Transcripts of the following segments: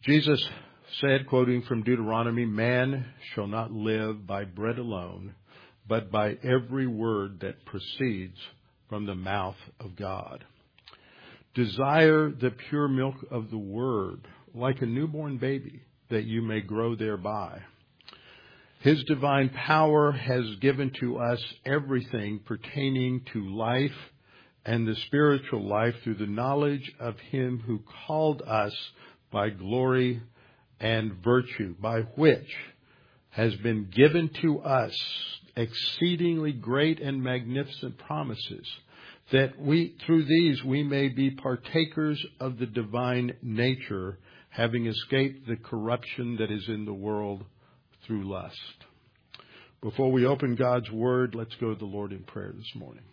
Jesus said, quoting from Deuteronomy, "Man shall not live by bread alone, but by every word that proceeds from the mouth of God." Desire the pure milk of the Word, like a newborn baby, that you may grow thereby. His divine power has given to us everything pertaining to life and the spiritual life through the knowledge of Him who called us by glory and virtue, by which has been given to us exceedingly great and magnificent promises, that through these we may be partakers of the divine nature, having escaped the corruption that is in the world through lust. Before we open God's Word, let's go to the Lord in prayer this morning.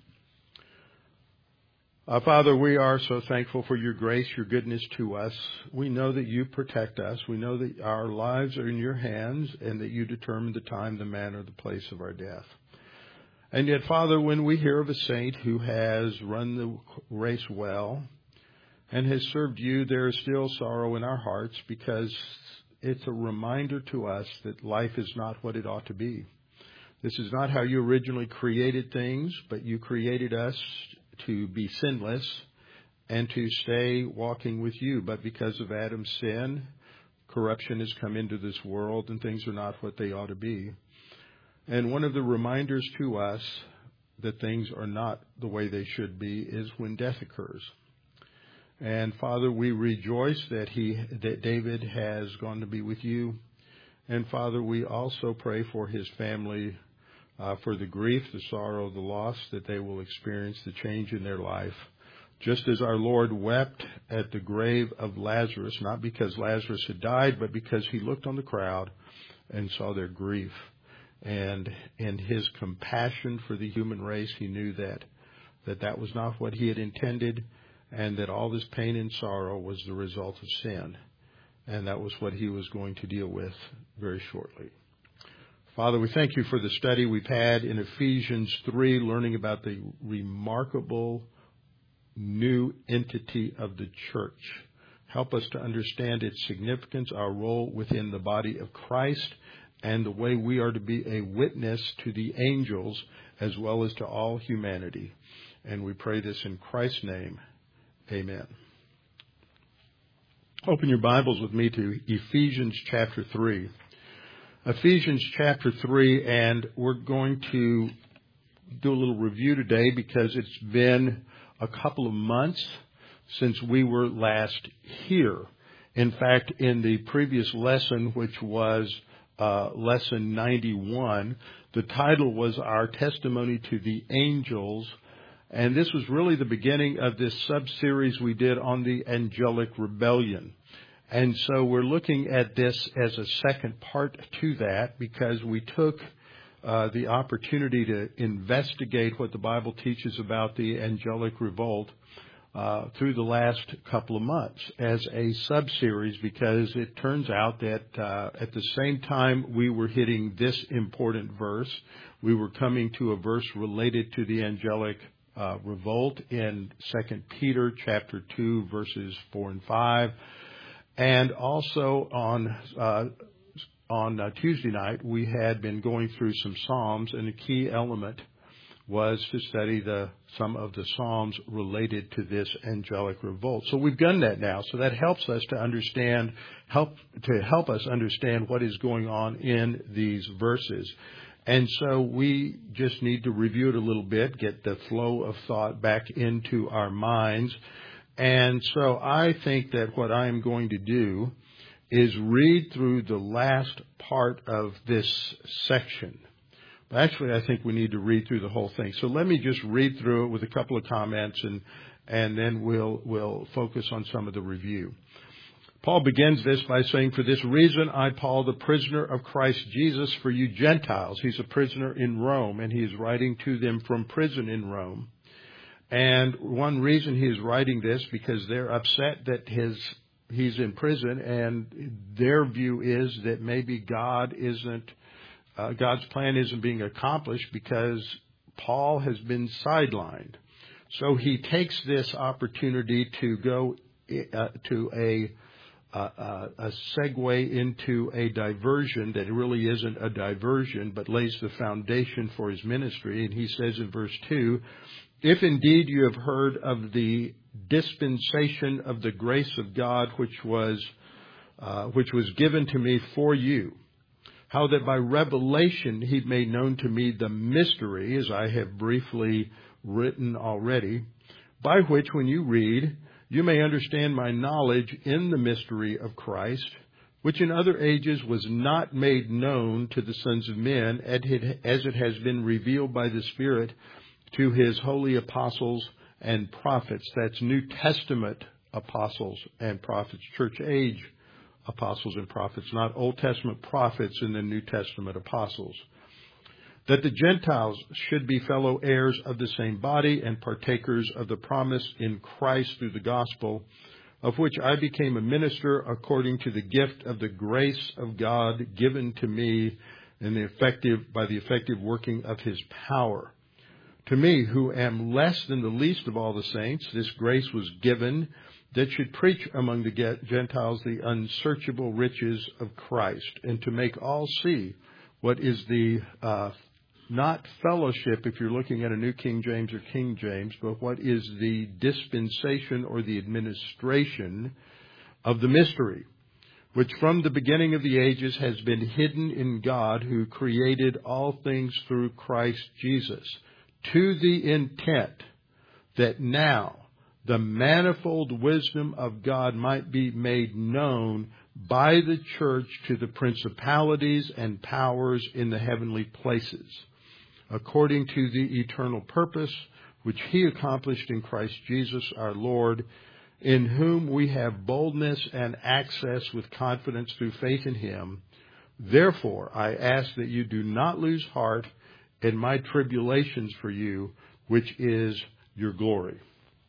Father, we are so thankful for your grace, your goodness to us. We know that you protect us. We know that our lives are in your hands and that you determine the time, the manner, the place of our death. And yet, Father, when we hear of a saint who has run the race well and has served you, there is still sorrow in our hearts, because it's a reminder to us that life is not what it ought to be. This is not how you originally created things, but you created us to be sinless and to stay walking with you. But because of Adam's sin, corruption has come into this world and things are not what they ought to be. And one of the reminders to us that things are not the way they should be is when death occurs. And Father, we rejoice that David has gone to be with you. And Father, we also pray for his family, for the grief, the sorrow, the loss that they will experience, the change in their life. Just as our Lord wept at the grave of Lazarus, not because Lazarus had died, but because he looked on the crowd and saw their grief. And in his compassion for the human race, he knew that was not what he had intended, and that all this pain and sorrow was the result of sin. And that was what he was going to deal with very shortly. Father, we thank you for the study we've had in Ephesians 3, learning about the remarkable new entity of the church. Help us to understand its significance, our role within the body of Christ, and the way we are to be a witness to the angels as well as to all humanity. And we pray this in Christ's name. Amen. Open your Bibles with me to Ephesians chapter 3. Ephesians chapter 3, and we're going to do a little review today because it's been a couple of months since we were last here. In fact, in the previous lesson, which was lesson 91, the title was Our Testimony to the Angels, and this was really the beginning of this sub-series we did on the angelic rebellion. And so we're looking at this as a second part to that, because we took the opportunity to investigate what the Bible teaches about the angelic revolt through the last couple of months as a sub-series, because it turns out that at the same time we were hitting this important verse, we were coming to a verse related to the angelic revolt in 2 Peter chapter 2, verses 4 and 5. And also on Tuesday night, we had been going through some Psalms, and a key element was to study some of the Psalms related to this angelic revolt. So we've done that now. So that helps us to understand, help us understand what is going on in these verses. And so we just need to review it a little bit, get the flow of thought back into our minds. And so I think that what I am going to do is read through the last part of this section. But actually, I think we need to read through the whole thing. So let me just read through it with a couple of comments, and then we'll focus on some of the review. Paul begins this by saying, "For this reason, I, Paul, the prisoner of Christ Jesus, for you Gentiles." He's a prisoner in Rome, and he is writing to them from prison in Rome. And one reason he is writing this, because they're upset that he's in prison, and their view is that maybe God's plan isn't being accomplished because Paul has been sidelined. So he takes this opportunity to go to a segue into a diversion that really isn't a diversion, but lays the foundation for his ministry. And he says in verse 2, if indeed you have heard of the dispensation of the grace of God, which was given to me for you, how that by revelation he made known to me the mystery, as I have briefly written already, by which when you read, you may understand my knowledge in the mystery of Christ, which in other ages was not made known to the sons of men, as it has been revealed by the Spirit to his holy apostles and prophets. That's New Testament apostles and prophets, church age apostles and prophets, not Old Testament prophets and the New Testament apostles. That the Gentiles should be fellow heirs of the same body and partakers of the promise in Christ through the gospel, of which I became a minister according to the gift of the grace of God given to me by the effective working of his power. To me, who am less than the least of all the saints, this grace was given that should preach among the Gentiles the unsearchable riches of Christ, and to make all see what is the not fellowship, if you're looking at a New King James or King James, but what is the dispensation or the administration of the mystery, which from the beginning of the ages has been hidden in God, who created all things through Christ Jesus, to the intent that now the manifold wisdom of God might be made known by the church to the principalities and powers in the heavenly places, according to the eternal purpose which he accomplished in Christ Jesus our Lord, in whom we have boldness and access with confidence through faith in him. Therefore, I ask that you do not lose heart in my tribulations for you, which is your glory.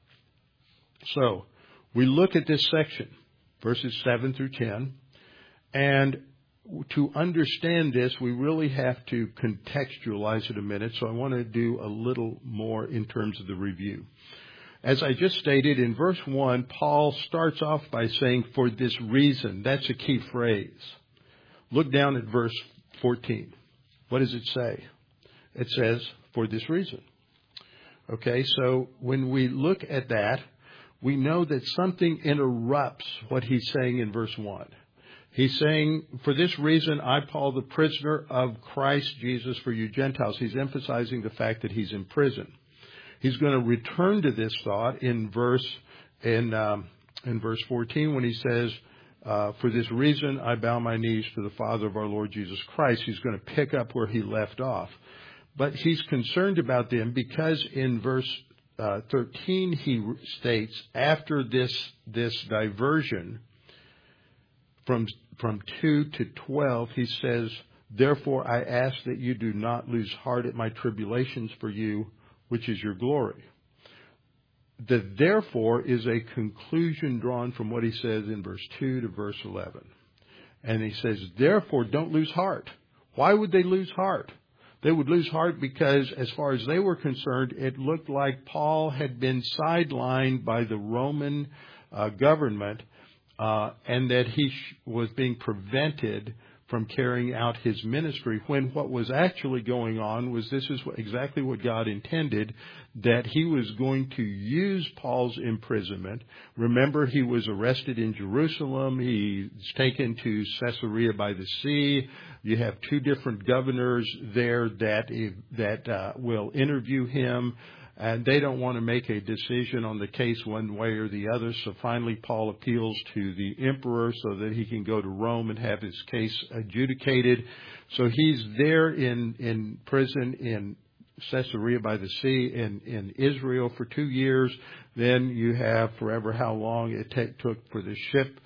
So, we look at this section, verses 7 through 10, and to understand this, we really have to contextualize it a minute, so I want to do a little more in terms of the review. As I just stated, in verse 1, Paul starts off by saying, for this reason. That's a key phrase. Look down at verse 14. What does it say? It says, for this reason. Okay, so when we look at that, we know that something interrupts what he's saying in verse 1. He's saying, for this reason, I, Paul, the prisoner of Christ Jesus for you Gentiles. He's emphasizing the fact that he's in prison. He's going to return to this thought in verse 14 when he says, for this reason, I bow my knees to the Father of our Lord Jesus Christ. He's going to pick up where he left off. But he's concerned about them because in verse 13 he states, after this diversion from 2 to 12, he says, therefore I ask that you do not lose heart at my tribulations for you, which is your glory. The therefore is a conclusion drawn from what he says in verse 2 to verse 11. And he says, therefore don't lose heart. Why would they lose heart? They would lose heart because, as far as they were concerned, it looked like Paul had been sidelined by the Roman government, and that he was being prevented from carrying out his ministry, when what was actually going on was this is exactly what God intended, that he was going to use Paul's imprisonment. Remember, he was arrested in Jerusalem. He's taken to Caesarea by the sea. You have two different governors there that will interview him. And they don't want to make a decision on the case one way or the other. So finally, Paul appeals to the emperor so that he can go to Rome and have his case adjudicated. So he's there in prison in Caesarea by the sea in Israel for 2 years. Then you have forever how long it took for the ship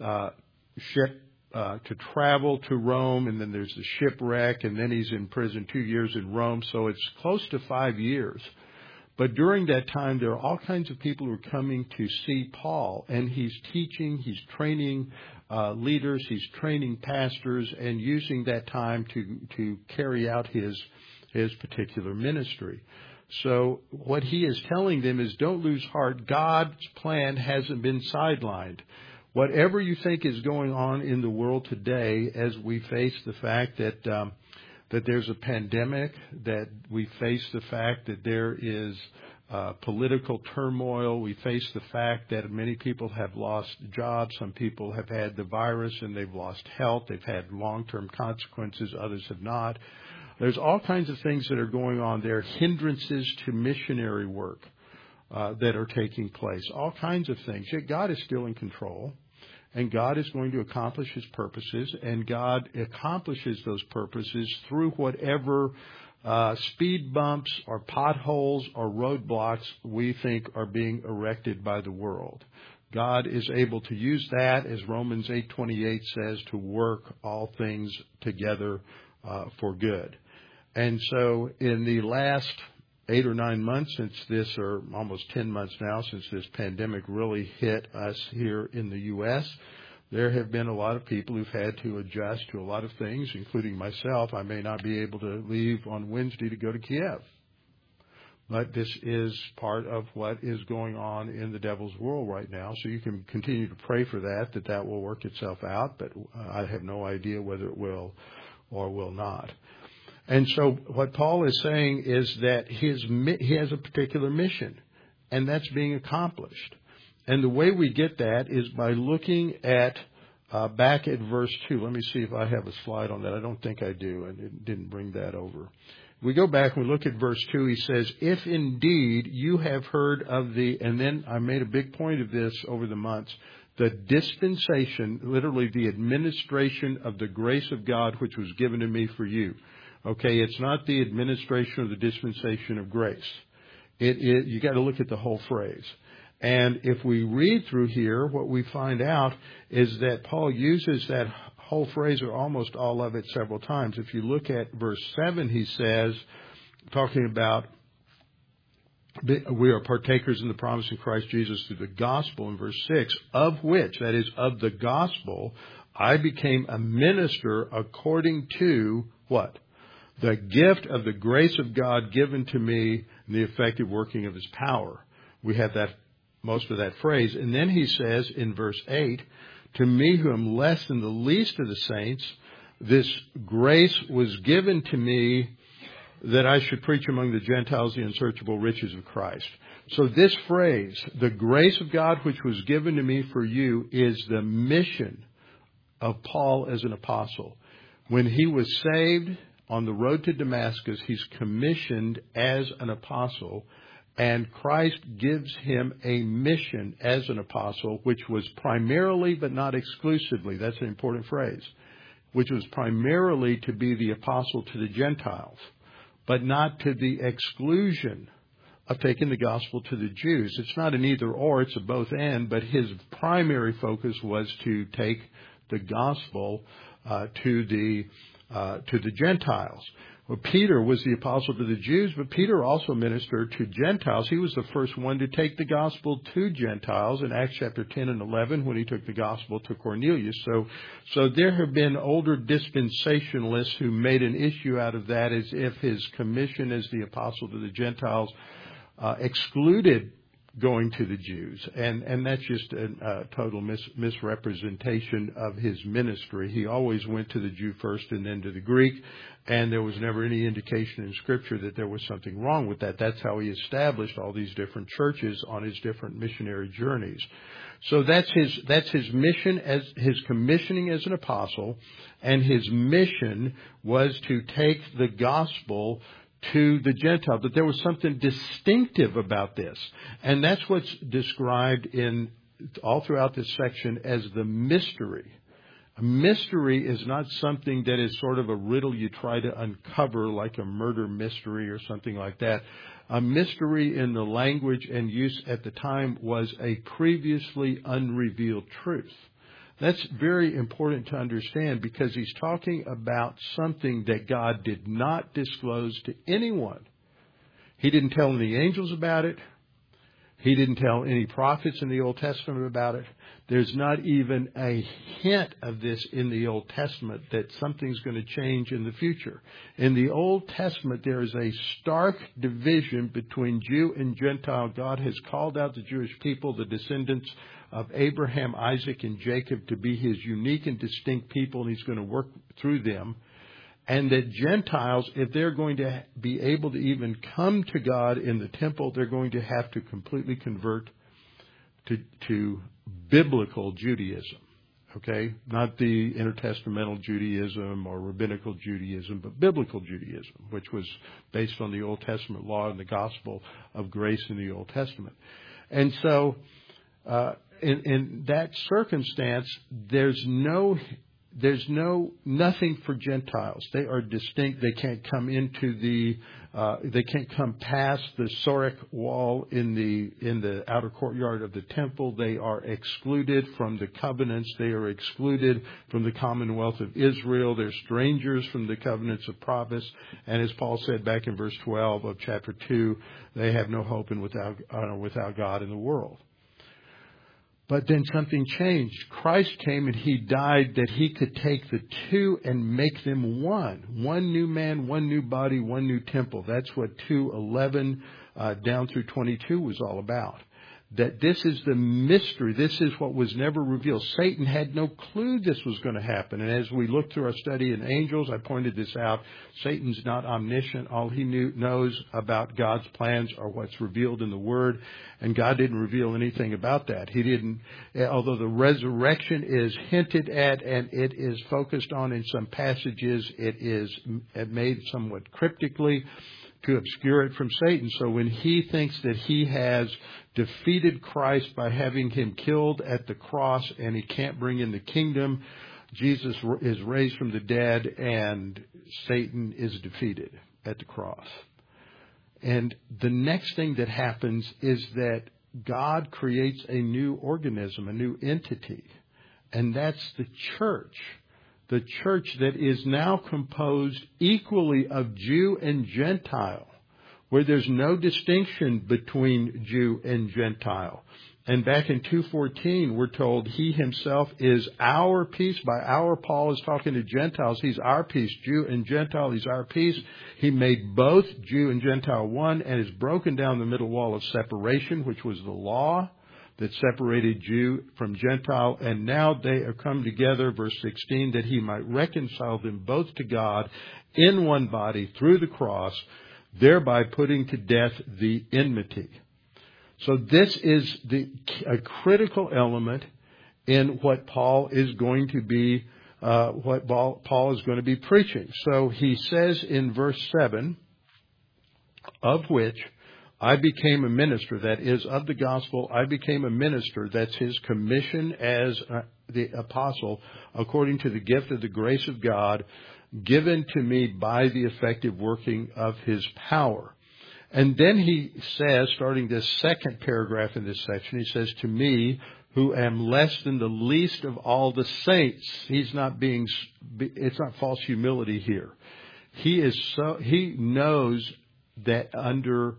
to travel to Rome. And then there's the shipwreck. And then he's in prison 2 years in Rome. So it's close to 5 years. But during that time, there are all kinds of people who are coming to see Paul, and he's teaching, he's training leaders, he's training pastors, and using that time to carry out his particular ministry. So what he is telling them is, don't lose heart. God's plan hasn't been sidelined. whatever you think is going on in the world today, as we face the fact that there's a pandemic, that we face the fact that there is political turmoil, we face the fact that many people have lost jobs, some people have had the virus and they've lost health, they've had long-term consequences, others have not. There's all kinds of things that are going on there, hindrances to missionary work that are taking place, all kinds of things. Yet God is still in control, and God is going to accomplish His purposes, and God accomplishes those purposes through whatever speed bumps or potholes or roadblocks we think are being erected by the world. God is able to use that, as Romans 8:28 says, to work all things together for good. And so in the last 8 or 9 months since this, or almost 10 months now since this pandemic really hit us here in the U.S., there have been a lot of people who've had to adjust to a lot of things, including myself. I may not be able to leave on Wednesday to go to Kiev. But this is part of what is going on in the devil's world right now. So you can continue to pray for that will work itself out. But I have no idea whether it will or will not. And so what Paul is saying is that he has a particular mission, and that's being accomplished. And the way we get that is by looking at back at verse 2. Let me see if I have a slide on that. I don't think I do, and it didn't bring that over. We go back and we look at verse 2. He says, if indeed you have heard of and then I made a big point of this over the months, the dispensation, literally the administration of the grace of God, which was given to me for you. Okay, it's not the administration of the dispensation of grace. You got to look at the whole phrase. And if we read through here, what we find out is that Paul uses that whole phrase, or almost all of it, several times. If you look at verse 7, he says, talking about we are partakers in the promise in Christ Jesus through the gospel, in verse 6, of which, that is, of the gospel, I became a minister according to what? The gift of the grace of God given to me and the effective working of His power. We have that, most of that phrase. And then he says in verse 8, to me who am less than the least of the saints, this grace was given to me that I should preach among the Gentiles the unsearchable riches of Christ. So this phrase, the grace of God which was given to me for you, is the mission of Paul as an apostle. When he was saved on the road to Damascus, he's commissioned as an apostle, and Christ gives him a mission as an apostle, which was primarily, but not exclusively, that's an important phrase, which was primarily to be the apostle to the Gentiles, but not to the exclusion of taking the gospel to the Jews. It's not an either or, it's a both and, but his primary focus was to take the gospel to the Gentiles. Well, Peter was the apostle to the Jews, but Peter also ministered to Gentiles. He was the first one to take the gospel to Gentiles in Acts chapter 10 and 11 when he took the gospel to Cornelius. So there have been older dispensationalists who made an issue out of that, as if his commission as the apostle to the Gentiles excluded going to the Jews. And that's just a total misrepresentation of his ministry. He always went to the Jew first and then to the Greek, and there was never any indication in Scripture that there was something wrong with that. That's how he established all these different churches on his different missionary journeys. So that's his mission, as his commissioning as an apostle, and his mission was to take the gospel to the Gentile. But there was something distinctive about this. And that's what's described in all throughout this section as the mystery. A mystery is not something that is sort of a riddle you try to uncover, like a murder mystery or something like that. A mystery in the language and use at the time was a previously unrevealed truth. That's very important to understand, because he's talking about something that God did not disclose to anyone. He didn't tell any angels about it. He didn't tell any prophets in the Old Testament about it. There's not even a hint of this in the Old Testament, that something's going to change in the future. In the Old Testament, there is a stark division between Jew and Gentile. God has called out the Jewish people, the descendants of Abraham, Isaac, and Jacob to be his unique and distinct people, and he's going to work through them. And that Gentiles, if they're going to be able to even come to God in the temple, they're going to have to completely convert to biblical Judaism. Okay? Not the intertestamental Judaism or rabbinical Judaism, but biblical Judaism, which was based on the Old Testament law and the gospel of grace in the Old Testament. And so, in that circumstance, there's nothing for Gentiles. They are distinct. They can't come they can't come past the Sorek wall in the outer courtyard of the temple. They are excluded from the covenants. They are excluded from the commonwealth of Israel. They're strangers from the covenants of promise. And as Paul said back in verse 12 of chapter 2, they have no hope without God in the world. But then something changed. Christ came and he died that he could take the two and make them one. One new man, one new body, one new temple. That's what 2:11 down through 22 was all about. That this is the mystery. This is what was never revealed. Satan had no clue this was going to happen. And as we look through our study in angels, I pointed this out. Satan's not omniscient. All he knows about God's plans are what's revealed in the Word. And God didn't reveal anything about that. He didn't, although the resurrection is hinted at and it is focused on in some passages, it is made somewhat cryptically to obscure it from Satan. So when he thinks that he has defeated Christ by having him killed at the cross and he can't bring in the kingdom, Jesus is raised from the dead and Satan is defeated at the cross. And the next thing that happens is that God creates a new organism, a new entity, and that's the church. The church that is now composed equally of Jew and Gentile, where there's no distinction between Jew and Gentile. And back in 2:14, we're told he himself is our peace. By our, Paul is talking to Gentiles. He's our peace. Jew and Gentile, he's our peace. He made both Jew and Gentile one and has broken down the middle wall of separation, which was the law that separated Jew from Gentile, and now they are come together, verse 16, that he might reconcile them both to God in one body through the cross, thereby putting to death the enmity. So this is a critical element in what Paul is going to be preaching. So he says in verse 7, of which I became a minister, that is, of the gospel, I became a minister. That's his commission as the apostle, according to the gift of the grace of God, given to me by the effective working of his power. And then he says, starting this second paragraph in this section, he says, to me, who am less than the least of all the saints. It's not false humility here. He knows that under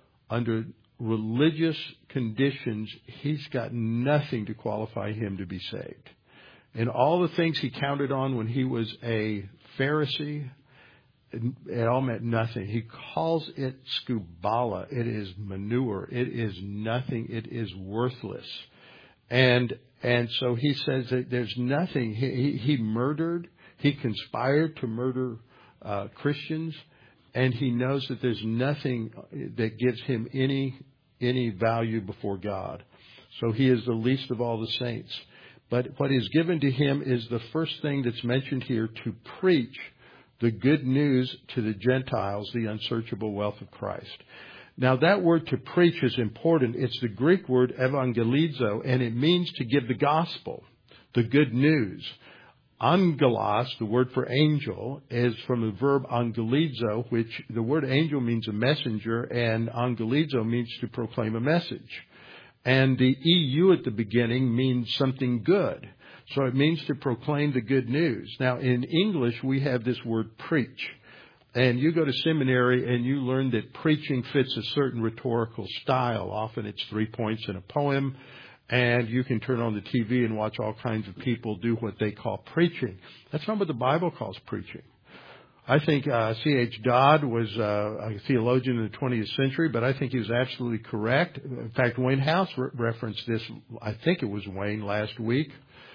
religious conditions, he's got nothing to qualify him to be saved. And all the things he counted on when he was a Pharisee, it all meant nothing. He calls it skubala. It is manure. It is nothing. It is worthless. And so he says that there's nothing. He murdered. He conspired to murder Christians. And he knows that there's nothing that gives him any value before God. So he is the least of all the saints. But what is given to him is the first thing that's mentioned here, to preach the good news to the Gentiles, the unsearchable wealth of Christ. Now that word to preach is important. It's the Greek word evangelizo, and it means to give the gospel, the good news. Angelos, the word for angel, is from the verb angelizo, which the word angel means a messenger, and angelizo means to proclaim a message. And the EU at the beginning means something good. So it means to proclaim the good news. Now, in English, we have this word preach. And you go to seminary and you learn that preaching fits a certain rhetorical style. Often it's 3 points in a poem. And you can turn on the TV and watch all kinds of people do what they call preaching. That's not what the Bible calls preaching. I think C.H. Dodd was a theologian in the 20th century, but I think he was absolutely correct. In fact, Wayne House referenced this, I think it was Wayne, last week.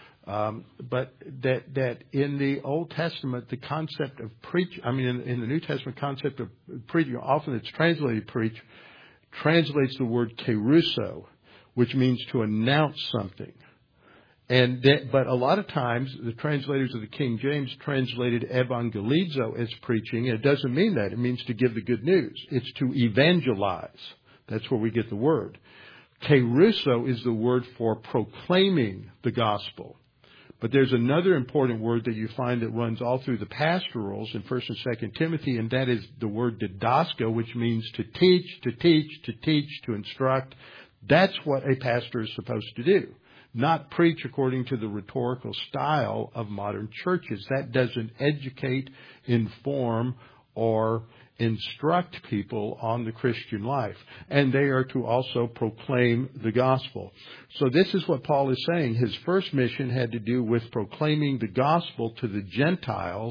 But that in the Old Testament, the concept of in the New Testament concept of preaching, often it's translated preach, translates the word kerusso, which means to announce something. But a lot of times, the translators of the King James translated evangelizo as preaching. It doesn't mean that. It means to give the good news. It's to evangelize. That's where we get the word. Kerusso is the word for proclaiming the gospel. But there's another important word that you find that runs all through the pastorals in 1 and 2 Timothy, and that is the word didasko, which means to teach, to instruct. That's what a pastor is supposed to do. Not preach according to the rhetorical style of modern churches. That doesn't educate, inform, or instruct people on the Christian life. And they are to also proclaim the gospel. So this is what Paul is saying. His first mission had to do with proclaiming the gospel to the Gentiles,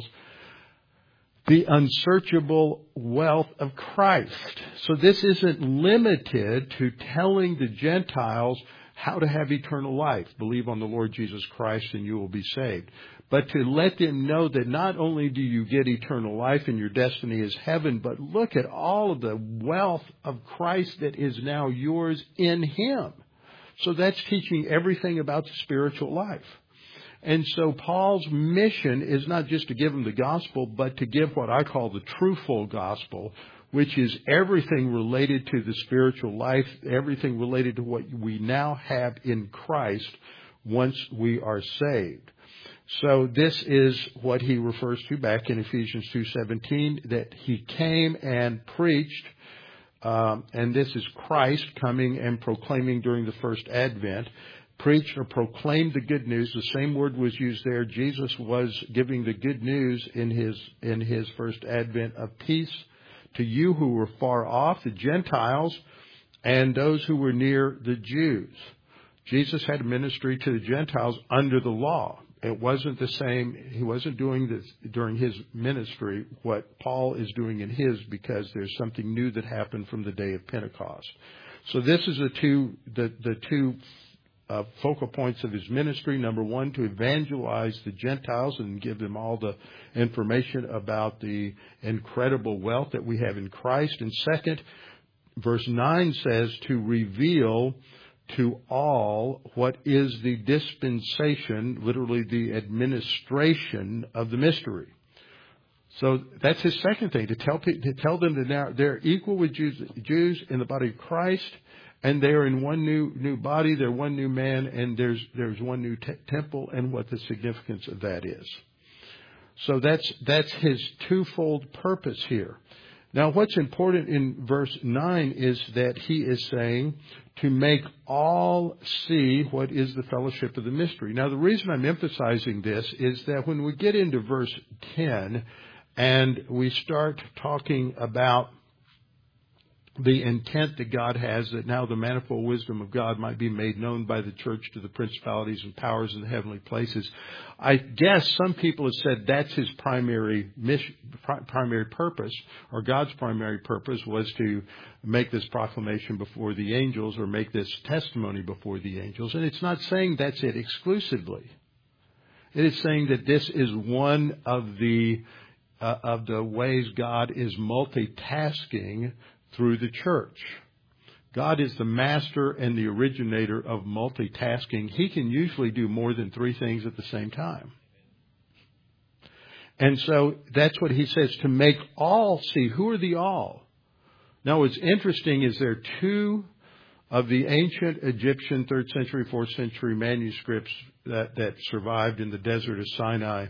the unsearchable wealth of Christ. So this isn't limited to telling the Gentiles how to have eternal life. Believe on the Lord Jesus Christ and you will be saved. But to let them know that not only do you get eternal life and your destiny is heaven, but look at all of the wealth of Christ that is now yours in Him. So that's teaching everything about the spiritual life. And so Paul's mission is not just to give them the gospel, but to give what I call the true full gospel, which is everything related to the spiritual life, everything related to what we now have in Christ once we are saved. So this is what he refers to back in Ephesians 2:17, that he came and preached, and this is Christ coming and proclaiming during the first advent. Preached or proclaimed the good news. The same word was used there. Jesus was giving the good news in his first advent of peace to you who were far off, the Gentiles, and those who were near, the Jews. Jesus had a ministry to the Gentiles under the law. It wasn't the same. He wasn't doing this during his ministry, what Paul is doing in his, because there's something new that happened from the day of Pentecost. So this is the two focal points of his ministry. Number one, to evangelize the Gentiles and give them all the information about the incredible wealth that we have in Christ. And second, verse 9 says to reveal to all what is the dispensation, literally the administration of the mystery. So that's his second thing, to tell them that now they're equal with Jews in the body of Christ, and they are in one new body, they're one new man, and there's one new temple, and what the significance of that is. So that's his twofold purpose here. Now, what's important in verse 9 is that he is saying to make all see what is the fellowship of the mystery. Now, the reason I'm emphasizing this is that when we get into verse 10 and we start talking about the intent that God has, that now the manifold wisdom of God might be made known by the church to the principalities and powers in the heavenly places. I guess some people have said that's his primary mission, primary purpose, or God's primary purpose was to make this proclamation before the angels or make this testimony before the angels. And it's not saying that's it exclusively. It is saying that this is one of the ways God is multitasking through the church. God is the master and the originator of multitasking. He can usually do more than three things at the same time. And so that's what he says, to make all see. Who are the all? Now, what's interesting is there are two of the ancient Egyptian 3rd century, 4th century manuscripts that survived in the desert of Sinai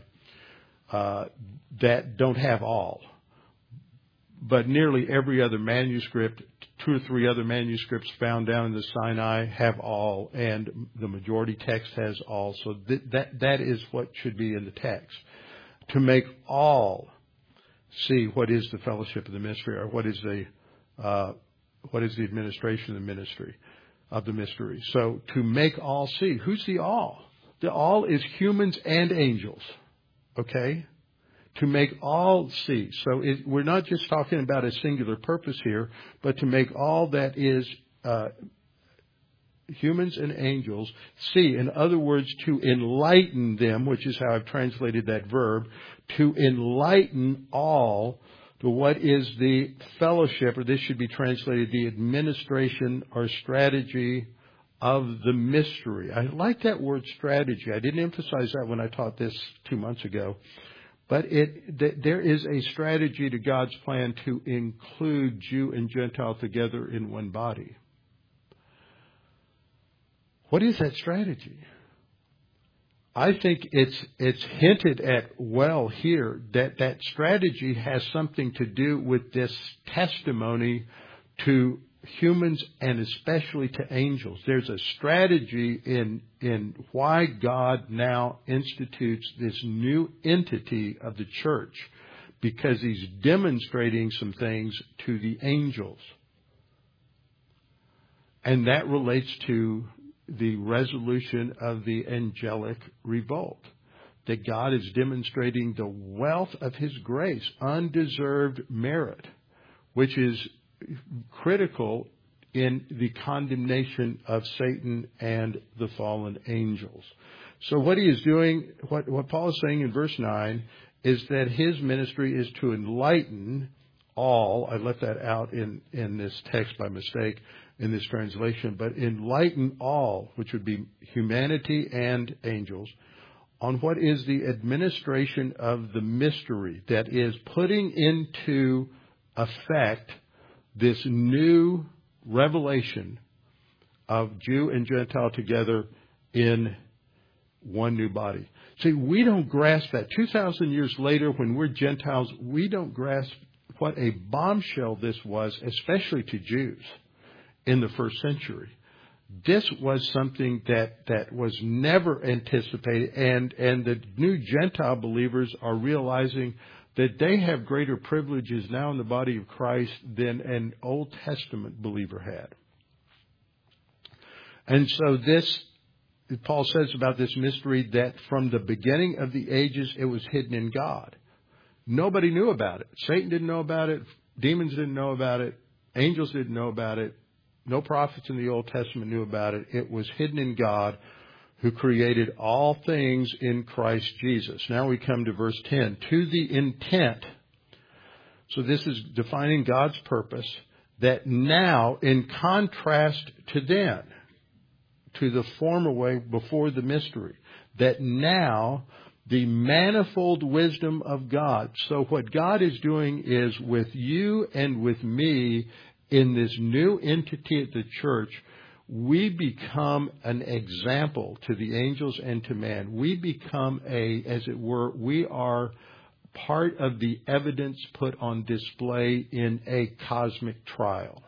that don't have all. But nearly every other manuscript, 2 or 3 other manuscripts found down in the Sinai have all, and the majority text has all. So that is what should be in the text. To make all see what is the fellowship of the mystery, or what is the administration of the mystery. So to make all see. Who's the all? The all is humans and angels. Okay? to make all see. So we're not just talking about a singular purpose here, but to make all that is humans and angels see. In other words, to enlighten them, which is how I've translated that verb, to enlighten all to what is the fellowship, or this should be translated the administration or strategy of the mystery. I like that word strategy. I didn't emphasize that when I taught this 2 months ago. But there is a strategy to God's plan to include Jew and Gentile together in one body. What is that strategy? I think it's hinted at well here that that strategy has something to do with this testimony to humans and especially to angels. There's a strategy in why God now institutes this new entity of the church, because he's demonstrating some things to the angels. And that relates to the resolution of the angelic revolt. That God is demonstrating the wealth of his grace, undeserved merit, which is critical in the condemnation of Satan and the fallen angels. So what he is doing, what Paul is saying in verse 9, is that his ministry is to enlighten all. I left that out in this text by mistake in this translation, but enlighten all, which would be humanity and angels, on what is the administration of the mystery, that is putting into effect this new revelation of Jew and Gentile together in one new body. See, we don't grasp that. 2,000 years later, when we're Gentiles, we don't grasp what a bombshell this was, especially to Jews in the first century. This was something that was never anticipated, and the new Gentile believers are realizing that they have greater privileges now in the body of Christ than an Old Testament believer had. And so this, Paul says about this mystery, that from the beginning of the ages it was hidden in God. Nobody knew about it. Satan didn't know about it. Demons didn't know about it. Angels didn't know about it. No prophets in the Old Testament knew about it. It was hidden in God, who created all things in Christ Jesus. Now we come to verse 10. To the intent, so this is defining God's purpose, that now, in contrast to then, to the former way before the mystery, that now the manifold wisdom of God. So what God is doing is with you and with me in this new entity at the church, we become an example to the angels and to man. We become as it were, we are part of the evidence put on display in a cosmic trial.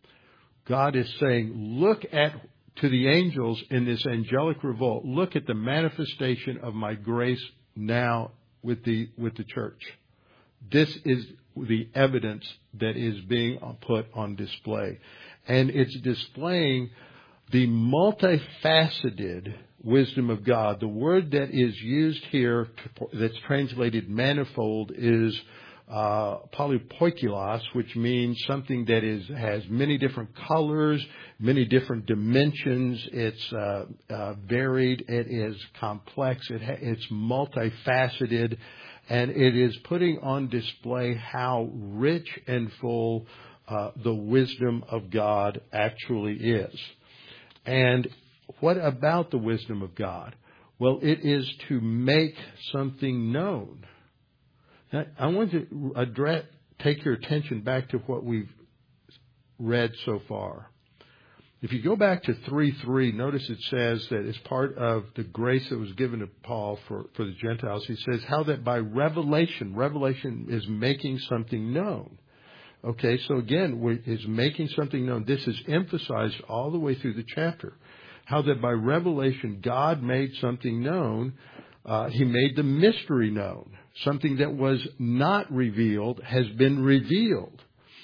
God is saying, look to the angels in this angelic revolt, look at the manifestation of my grace now with the church. This is the evidence that is being put on display. And it's displaying the multifaceted wisdom of God. The word that is used here that's translated manifold is polypoikilos, which means something that has many different colors, many different dimensions. It's varied. It is complex. It's multifaceted. And it is putting on display how rich and full the wisdom of God actually is. And what about the wisdom of God? Well, it is to make something known. Now, I want to take your attention back to what we've read so far. If you go back to 3:3, notice it says that as part of the grace that was given to Paul for the Gentiles, he says how that by revelation is making something known. Okay, so again, is making something known. This is emphasized all the way through the chapter. How that by revelation God made something known. He made the mystery known. Something that was not revealed has been revealed.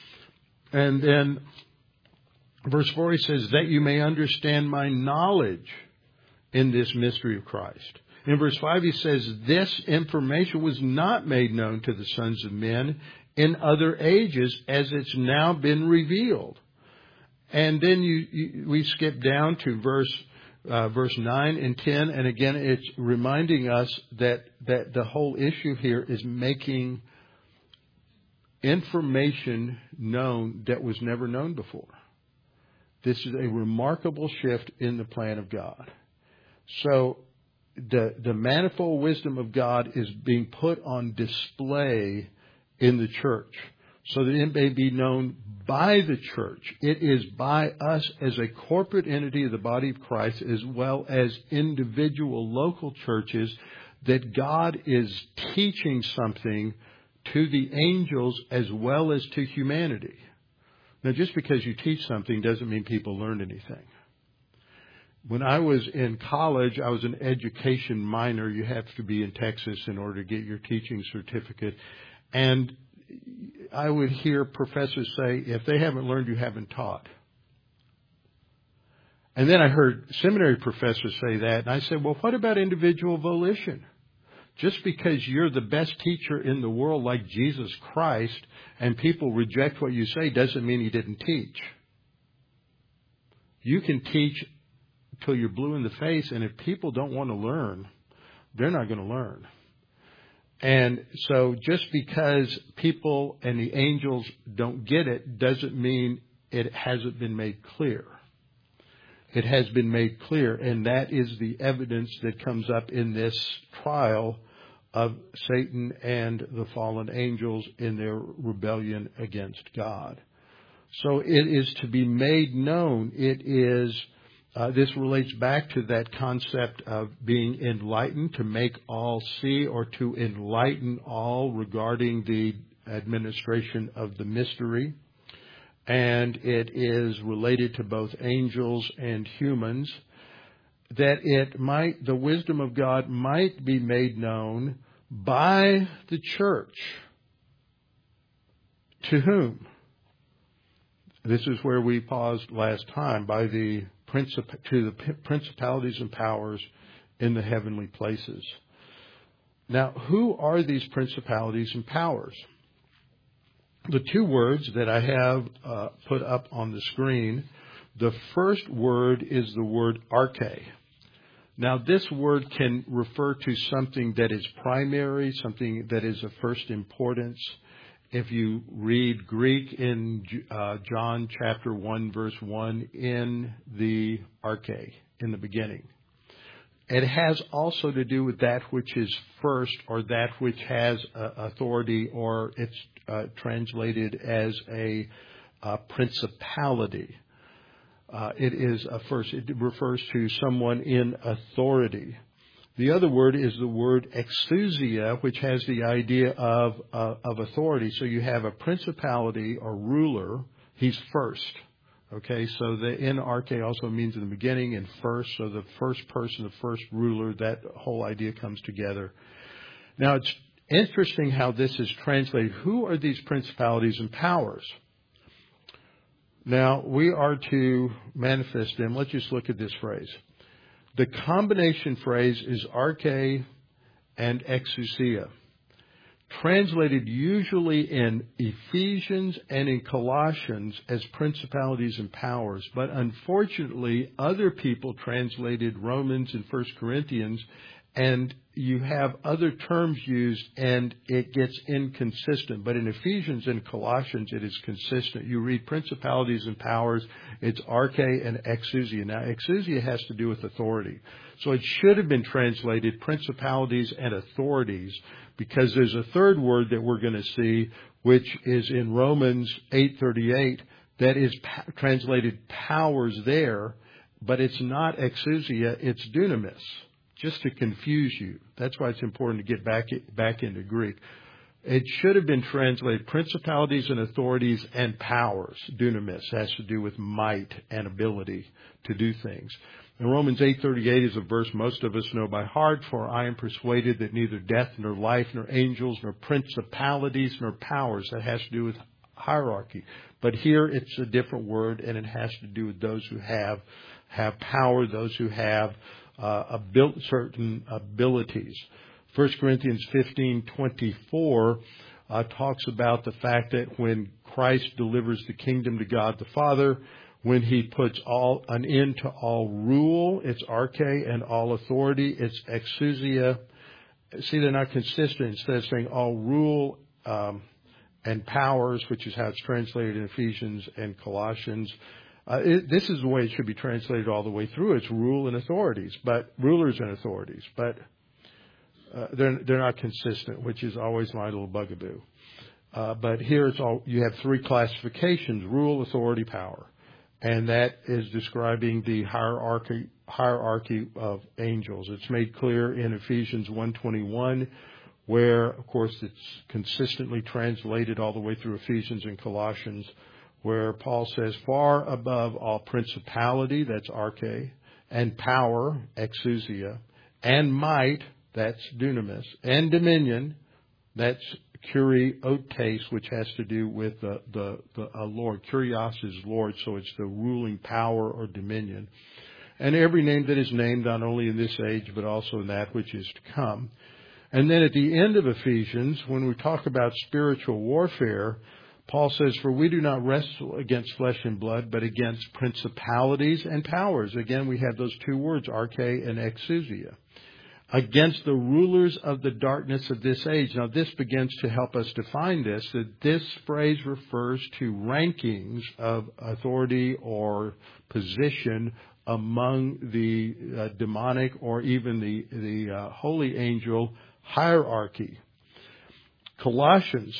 And then verse 4, he says, that you may understand my knowledge in this mystery of Christ. In verse 5, he says, this information was not made known to the sons of men in other ages as it's now been revealed. And then we skip down to verse 9 and 10. And again, it's reminding us that the whole issue here is making information known that was never known before. This is a remarkable shift in the plan of God. So the manifold wisdom of God is being put on display in the church so that it may be known by the church. It is by us as a corporate entity of the body of Christ, as well as individual local churches, that God is teaching something to the angels as well as to humanity. Now, just because you teach something doesn't mean people learn anything. When I was in college, I was an education minor. You have to be in Texas in order to get your teaching certificate. And I would hear professors say, if they haven't learned, you haven't taught. And then I heard seminary professors say that. And I said, well, what about individual volition? Just because you're the best teacher in the world like Jesus Christ and people reject what you say doesn't mean you didn't teach. You can teach till you're blue in the face, and if people don't want to learn, they're not going to learn. And so just because people and the angels don't get it doesn't mean it hasn't been made clear. It has been made clear, and that is the evidence that comes up in this trial of Satan and the fallen angels in their rebellion against God. So it is to be made known. It is this relates back to that concept of being enlightened, to make all see, or to enlighten all regarding the administration of the mystery. And it is related to both angels and humans, that the wisdom of God might be made known by the church. To whom? This is where we paused last time, by the principalities and powers in the heavenly places. Now, who are these principalities and powers? The two words that I have put up on the screen, the first word is the word arche. Now, this word can refer to something that is primary, something that is of first importance. If you read Greek in John chapter 1, verse 1, in the arche, in the beginning. It has also to do with that which is first, or that which has authority, or it's translated as a principality. It is a first. It refers to someone in authority. The other word is the word exousia, which has the idea of authority. So you have a principality or ruler. He's first. Okay, so the in arche also means in the beginning and first. So the first person, the first ruler, that whole idea comes together. Now, it's interesting how this is translated. Who are these principalities and powers? Now, we are to manifest them. Let's just look at this phrase. The combination phrase is arche and exousia, translated usually in Ephesians and in Colossians as principalities and powers. But unfortunately, other people translated Romans and 1 Corinthians, and you have other terms used, and it gets inconsistent. But in Ephesians and Colossians, it is consistent. You read principalities and powers, it's arche and exousia. Now, exousia has to do with authority. So it should have been translated principalities and authorities, because there's a third word that we're going to see, which is in Romans 8:38, that is translated powers there, but it's not exousia, it's dunamis. Just to confuse you. That's why it's important to get back into Greek. It should have been translated principalities and authorities and powers. Dunamis has to do with might and ability to do things. And Romans 8:38 is a verse most of us know by heart. For I am persuaded that neither death nor life nor angels nor principalities nor powers. That has to do with hierarchy. But here it's a different word, and it has to do with those who have power, those who have certain abilities. 1 Corinthians 15:24 talks about the fact that when Christ delivers the kingdom to God the Father, when he puts an end to all rule, it's arche, and all authority, it's exousia. See, they're not consistent. Instead of saying all rule and powers, which is how it's translated in Ephesians and Colossians, this is the way it should be translated all the way through. It's rule and authorities, but rulers and authorities, but they're not consistent, which is always my little bugaboo. But here you have three classifications: rule, authority, power. And that is describing the hierarchy of angels. It's made clear in Ephesians 1:21, where, of course, it's consistently translated all the way through Ephesians and Colossians, where Paul says, far above all principality, that's arche, and power, exousia, and might, that's dunamis, and dominion, that's kuriotes, which has to do with the Lord. Kurios is Lord, so it's the ruling power or dominion. And every name that is named, not only in this age, but also in that which is to come. And then at the end of Ephesians, when we talk about spiritual warfare, Paul says, for we do not wrestle against flesh and blood, but against principalities and powers. Again, we have those two words, arche and exousia. Against the rulers of the darkness of this age. Now, this begins to help us define this, that this phrase refers to rankings of authority or position among the demonic or even the holy angel hierarchy. Colossians,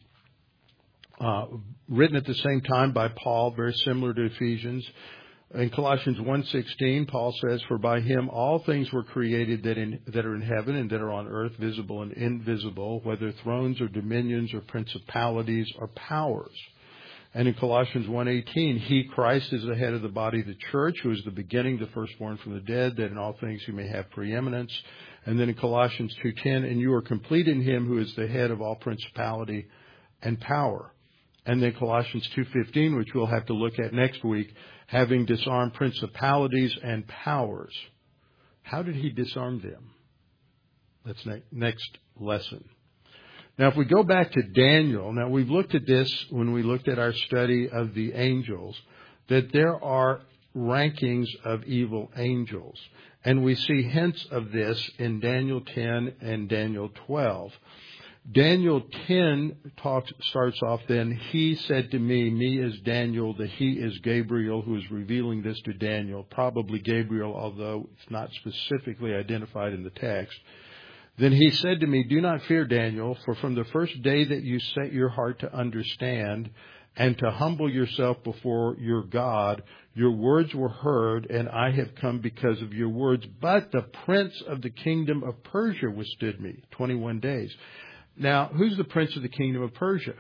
written at the same time by Paul, very similar to Ephesians. In Colossians 1:16, Paul says, for by him all things were created that are in heaven and that are on earth, visible and invisible, whether thrones or dominions or principalities or powers. And in Colossians 1:18, he, Christ, is the head of the body of the church, who is the beginning, the firstborn from the dead, that in all things he may have preeminence. And then in Colossians 2:10, and you are complete in him who is the head of all principality and power. And then Colossians 2:15, which we'll have to look at next week, having disarmed principalities and powers. How did he disarm them? That's next lesson. Now, if we go back to Daniel, now we've looked at this when we looked at our study of the angels, that there are rankings of evil angels. And we see hints of this in Daniel 10 and Daniel 12. Daniel 10 starts off then, he said to me is Daniel, the he is Gabriel who is revealing this to Daniel, probably Gabriel, although it's not specifically identified in the text. Then he said to me, do not fear, Daniel, for from the first day that you set your heart to understand and to humble yourself before your God, your words were heard, and I have come because of your words. But the prince of the kingdom of Persia withstood me 21 days. Now, who's the prince of the kingdom of Persia?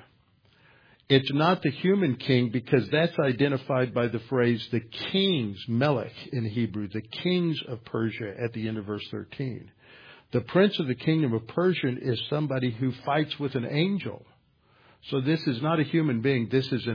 It's not the human king, because that's identified by the phrase the kings, melech in Hebrew, the kings of Persia at the end of verse 13. The prince of the kingdom of Persia is somebody who fights with an angel. So this is not a human being. This is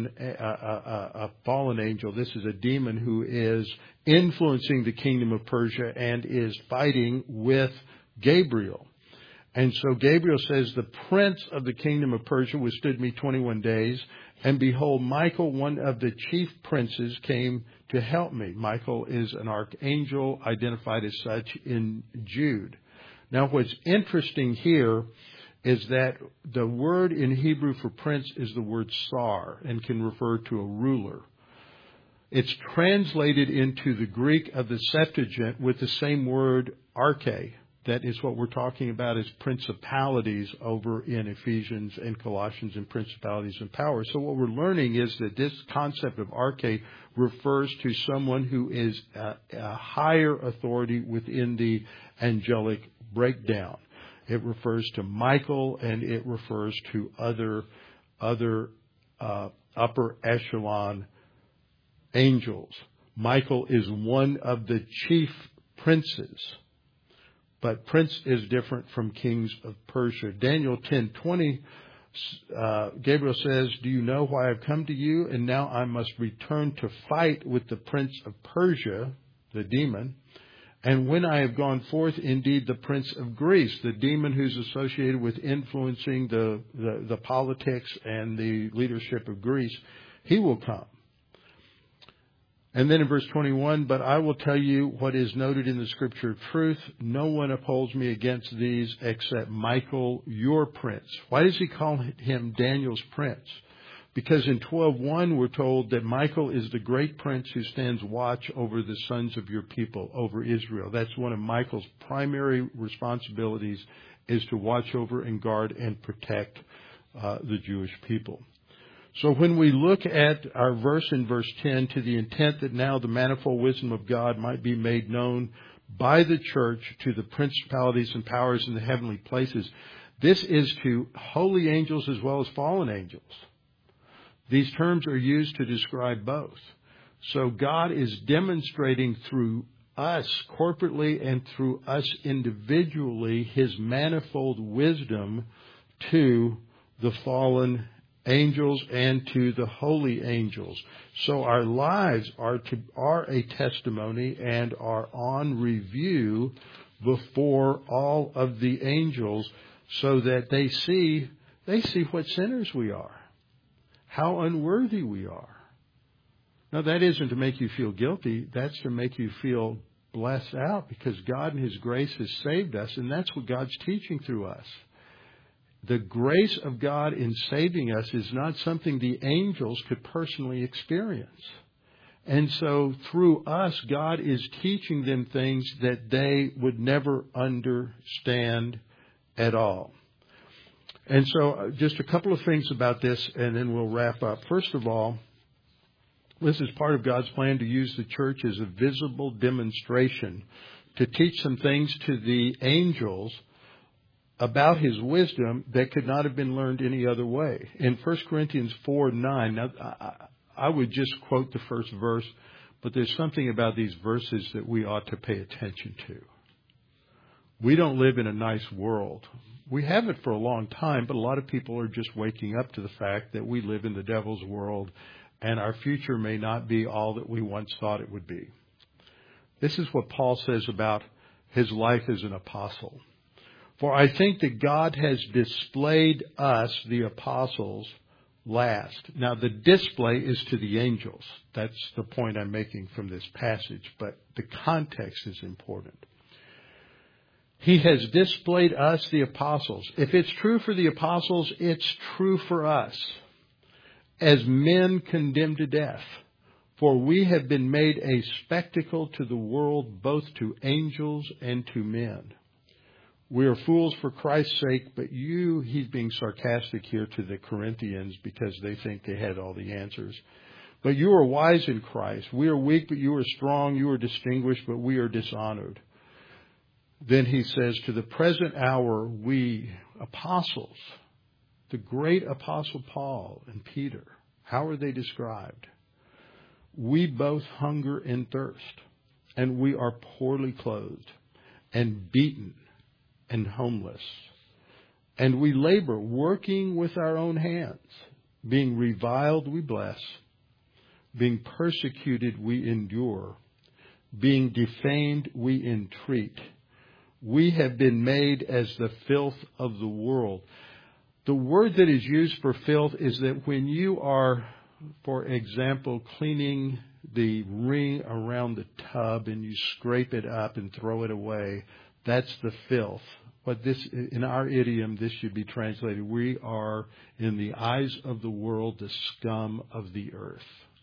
a fallen angel. This is a demon who is influencing the kingdom of Persia and is fighting with Gabriel. And so Gabriel says, the prince of the kingdom of Persia withstood me 21 days. And behold, Michael, one of the chief princes, came to help me. Michael is an archangel identified as such in Jude. Now, what's interesting here is that the word in Hebrew for prince is the word sar and can refer to a ruler. It's translated into the Greek of the Septuagint with the same word arche. That is what we're talking about as principalities over in Ephesians and Colossians, and principalities and powers. So what we're learning is that this concept of arche refers to someone who is a higher authority within the angelic breakdown. It refers to Michael, and it refers to other upper echelon angels. Michael is one of the chief princes. But prince is different from kings of Persia. Daniel 10:20, Gabriel says, do you know why I've come to you? And now I must return to fight with the prince of Persia, the demon. And when I have gone forth, indeed, the prince of Greece, the demon who's associated with influencing the politics and the leadership of Greece, he will come. And then in verse 21, but I will tell you what is noted in the scripture of truth. No one upholds me against these except Michael, your prince. Why does he call him Daniel's prince? Because in 12:1 we're told that Michael is the great prince who stands watch over the sons of your people, over Israel. That's one of Michael's primary responsibilities, is to watch over and guard and protect the Jewish people. So when we look at our verse in verse 10, to the intent that now the manifold wisdom of God might be made known by the church to the principalities and powers in the heavenly places, this is to holy angels as well as fallen angels. These terms are used to describe both. So God is demonstrating through us corporately and through us individually His manifold wisdom to the fallen angels and to the holy angels. So our lives are a testimony and are on review before all of the angels, so that they see what sinners we are, how unworthy we are. Now, that isn't to make you feel guilty. That's to make you feel blessed out, because God in His grace has saved us, and that's what God's teaching through us. The grace of God in saving us is not something the angels could personally experience. And so through us, God is teaching them things that they would never understand at all. And so just a couple of things about this, and then we'll wrap up. First of all, this is part of God's plan to use the church as a visible demonstration to teach some things to the angels about His wisdom that could not have been learned any other way. In 1 Corinthians 4:9, now I would just quote the first verse, but there's something about these verses that we ought to pay attention to. We don't live in a nice world. We haven't for a long time, but a lot of people are just waking up to the fact that we live in the devil's world, and our future may not be all that we once thought it would be. This is what Paul says about his life as an apostle. For I think that God has displayed us, the apostles, last. Now, the display is to the angels. That's the point I'm making from this passage, but the context is important. He has displayed us, the apostles. If it's true for the apostles, it's true for us, as men condemned to death. For we have been made a spectacle to the world, both to angels and to men. We are fools for Christ's sake, but you, he's being sarcastic here to the Corinthians because they think they had all the answers. But you are wise in Christ. We are weak, but you are strong. You are distinguished, but we are dishonored. Then he says, to the present hour, we apostles, the great apostle Paul and Peter, how are they described? We both hunger and thirst, and we are poorly clothed and beaten and homeless. And we labor, working with our own hands. Being reviled, we bless. Being persecuted, we endure. Being defamed, we entreat. We have been made as the filth of the world. The word that is used for filth is that when you are, for example, cleaning the ring around the tub and you scrape it up and throw it away, that's the filth. But this, in our idiom, this should be translated, we are, in the eyes of the world, the scum of the earth.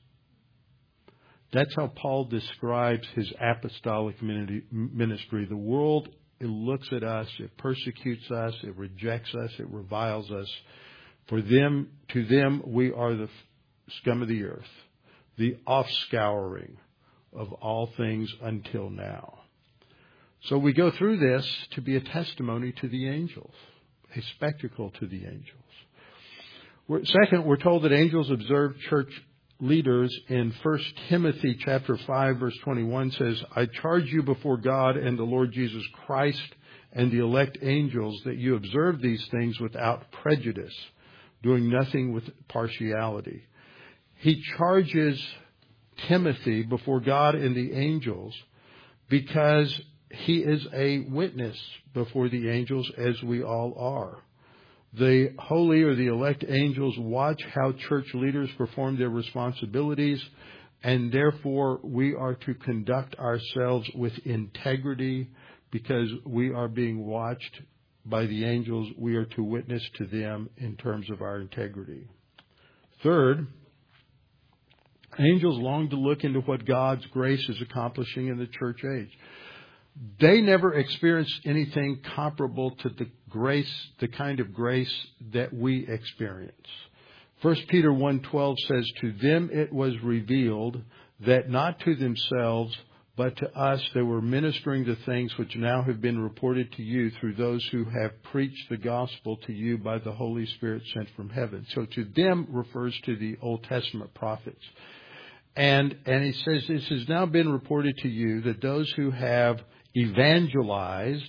That's how Paul describes his apostolic ministry. The world, it looks at us, it persecutes us, it rejects us, it reviles us. To them, we are the scum of the earth, the offscouring of all things until now. So we go through this to be a testimony to the angels, a spectacle to the angels. Second, we're told that angels observe church leaders. In 1 Timothy chapter 5, verse 21 says, I charge you before God and the Lord Jesus Christ and the elect angels that you observe these things without prejudice, doing nothing with partiality. He charges Timothy before God and the angels because he is a witness before the angels, as we all are. The holy or the elect angels watch how church leaders perform their responsibilities, and therefore we are to conduct ourselves with integrity because we are being watched by the angels. We are to witness to them in terms of our integrity. Third, angels long to look into what God's grace is accomplishing in the church age. They never experienced anything comparable to the kind of grace that we experience. 1 Peter 1:12 says, "To them it was revealed that not to themselves, but to us they were ministering the things which now have been reported to you through those who have preached the gospel to you by the Holy Spirit sent from heaven." So to them refers to the Old Testament prophets. And he says, "This has now been reported to you that those who have evangelized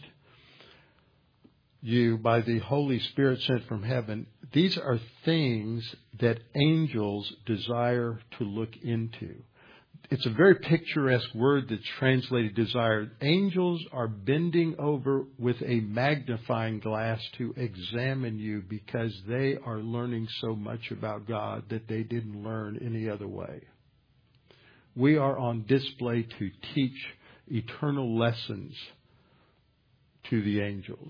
you by the Holy Spirit sent from heaven," these are things that angels desire to look into. It's a very picturesque word that's translated desire. Angels are bending over with a magnifying glass to examine you because they are learning so much about God that they didn't learn any other way. We are on display to teach eternal lessons to the angels.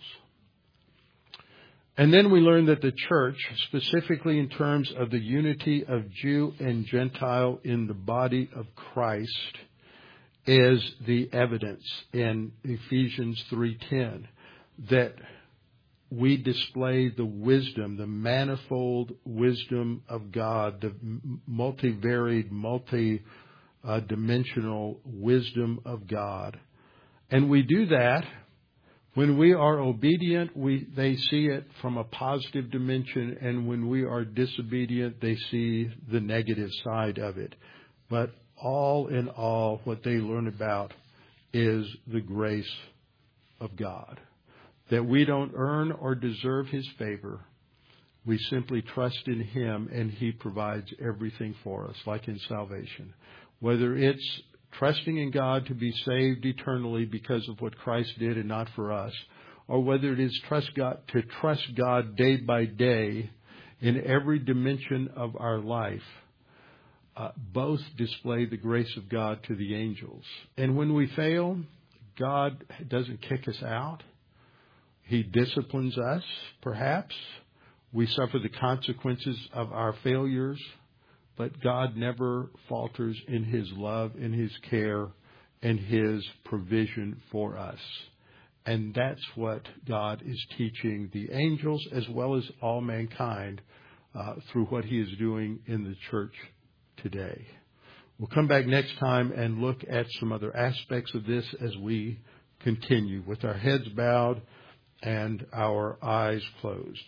And then we learn that the church, specifically in terms of the unity of Jew and Gentile in the body of Christ, is the evidence in Ephesians 3:10 that we display the wisdom, the manifold wisdom of God, the multivaried, multi-dimensional wisdom of God. And we do that when we are obedient. They see it from a positive dimension, and when we are disobedient, they see the negative side of it. But all in all, what they learn about is the grace of God, that we don't earn or deserve His favor. We simply trust in Him, and He provides everything for us, like in salvation. Whether it's trusting in God to be saved eternally because of what Christ did and not for us, or whether it is trust God day by day in every dimension of our life, both display the grace of God to the angels. And when we fail, God doesn't kick us out. He disciplines us, perhaps. We suffer the consequences of our failures. But God never falters in His love, in His care, and His provision for us. And that's what God is teaching the angels as well as all mankind through what He is doing in the church today. We'll come back next time and look at some other aspects of this as we continue with our heads bowed and our eyes closed.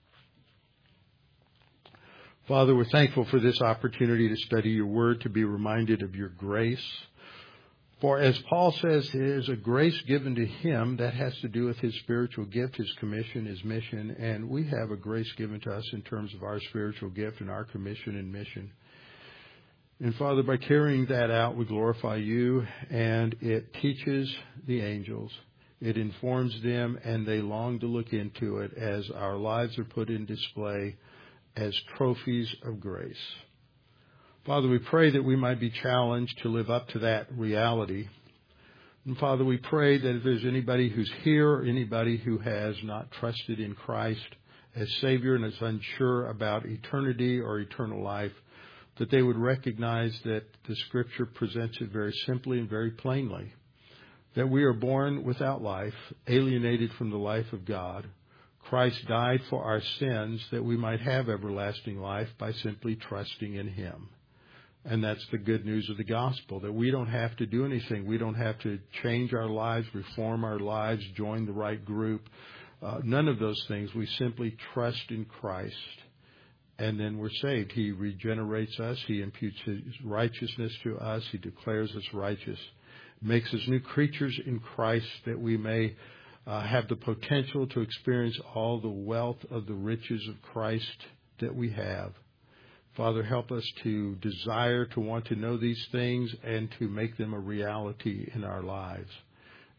Father, we're thankful for this opportunity to study your word, to be reminded of your grace. For as Paul says, it is a grace given to him that has to do with his spiritual gift, his commission, his mission. And we have a grace given to us in terms of our spiritual gift and our commission and mission. And Father, by carrying that out, we glorify you, and it teaches the angels. It informs them, and they long to look into it as our lives are put in display as trophies of grace. Father, we pray that we might be challenged to live up to that reality. And Father, we pray that if there's anybody who's here or anybody who has not trusted in Christ as Savior and is unsure about eternity or eternal life, that they would recognize that the Scripture presents it very simply and very plainly, that we are born without life, alienated from the life of God. Christ died for our sins that we might have everlasting life by simply trusting in Him. And that's the good news of the gospel, that we don't have to do anything. We don't have to change our lives, reform our lives, join the right group. None of those things. We simply trust in Christ, and then we're saved. He regenerates us. He imputes His righteousness to us. He declares us righteous, makes us new creatures in Christ, that we may have the potential to experience all the wealth of the riches of Christ that we have. Father, help us to desire to want to know these things and to make them a reality in our lives.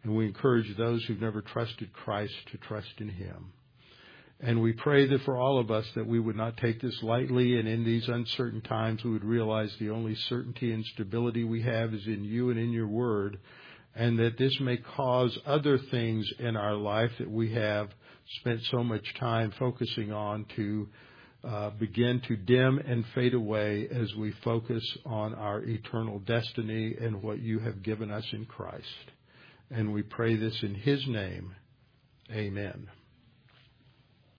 And we encourage those who've never trusted Christ to trust in Him. And we pray that for all of us that we would not take this lightly, and in these uncertain times we would realize the only certainty and stability we have is in you and in your word, and that this may cause other things in our life that we have spent so much time focusing on to begin to dim and fade away as we focus on our eternal destiny and what you have given us in Christ. And we pray this in His name. Amen.